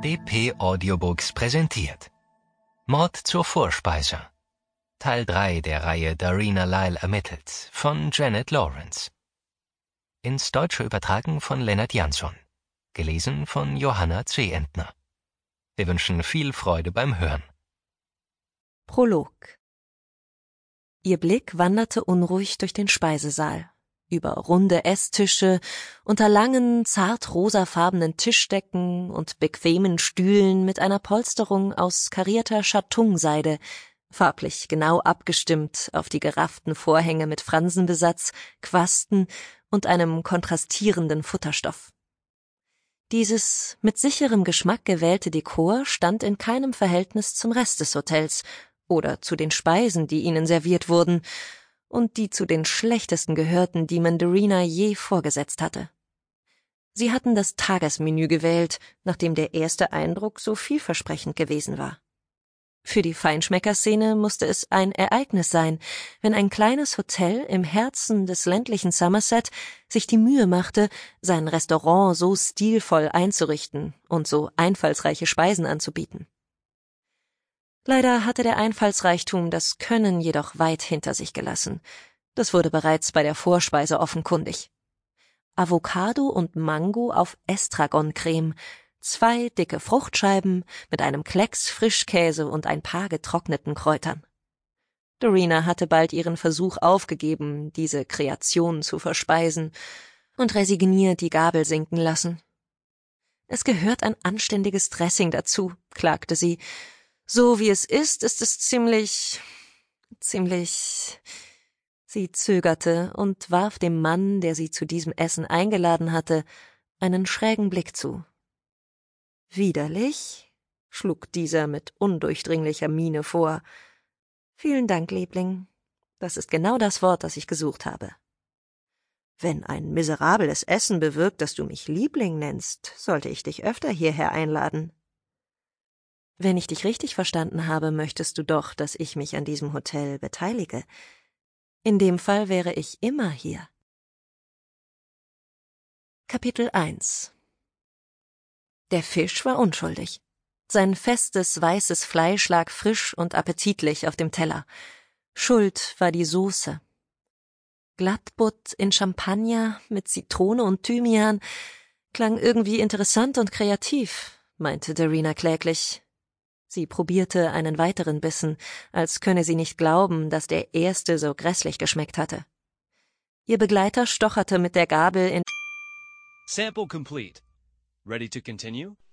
DP Audiobooks präsentiert Mord zur Vorspeise. Teil 3 der Reihe Darina Lyle ermittelt von Janet Lawrence. Ins Deutsche übertragen von Lennart Jansson. Gelesen von Johanna C. Entner. Wir wünschen viel Freude beim Hören. Prolog. Ihr Blick wanderte unruhig durch den Speisesaal, über runde Esstische, unter langen, zart rosafarbenen Tischdecken und bequemen Stühlen mit einer Polsterung aus karierter Schatungseide, farblich genau abgestimmt auf die gerafften Vorhänge mit Fransenbesatz, Quasten und einem kontrastierenden Futterstoff. Dieses mit sicherem Geschmack gewählte Dekor stand in keinem Verhältnis zum Rest des Hotels oder zu den Speisen, die ihnen serviert wurden und die zu den schlechtesten gehörten, die man Darina je vorgesetzt hatte. Sie hatten das Tagesmenü gewählt, nachdem der erste Eindruck so vielversprechend gewesen war. Für die Feinschmeckerszene musste es ein Ereignis sein, wenn ein kleines Hotel im Herzen des ländlichen Somerset sich die Mühe machte, sein Restaurant so stilvoll einzurichten und so einfallsreiche Speisen anzubieten. Leider hatte der Einfallsreichtum das Können jedoch weit hinter sich gelassen. Das wurde bereits bei der Vorspeise offenkundig. Avocado und Mango auf Estragoncreme, 2 dicke Fruchtscheiben mit einem Klecks Frischkäse und ein paar getrockneten Kräutern. Darina hatte bald ihren Versuch aufgegeben, diese Kreation zu verspeisen, und resigniert die Gabel sinken lassen. »Es gehört ein anständiges Dressing dazu«, klagte sie. »So wie es ist es ziemlich... Sie zögerte und warf dem Mann, der sie zu diesem Essen eingeladen hatte, einen schrägen Blick zu. »Widerlich?« schlug dieser mit undurchdringlicher Miene vor. »Vielen Dank, Liebling. Das ist genau das Wort, das ich gesucht habe. Wenn ein miserables Essen bewirkt, dass du mich Liebling nennst, sollte ich dich öfter hierher einladen.« »Wenn ich dich richtig verstanden habe, möchtest du doch, dass ich mich an diesem Hotel beteilige. In dem Fall wäre ich immer hier.« Kapitel 1. Der Fisch war unschuldig. Sein festes, weißes Fleisch lag frisch und appetitlich auf dem Teller. Schuld war die Soße. Glattbutt in Champagner mit Zitrone und Thymian klang irgendwie interessant und kreativ, meinte Darina kläglich. Sie probierte einen weiteren Bissen, als könne sie nicht glauben, dass der erste so grässlich geschmeckt hatte. Ihr Begleiter stocherte mit der Gabel in... Sample complete. Ready to continue?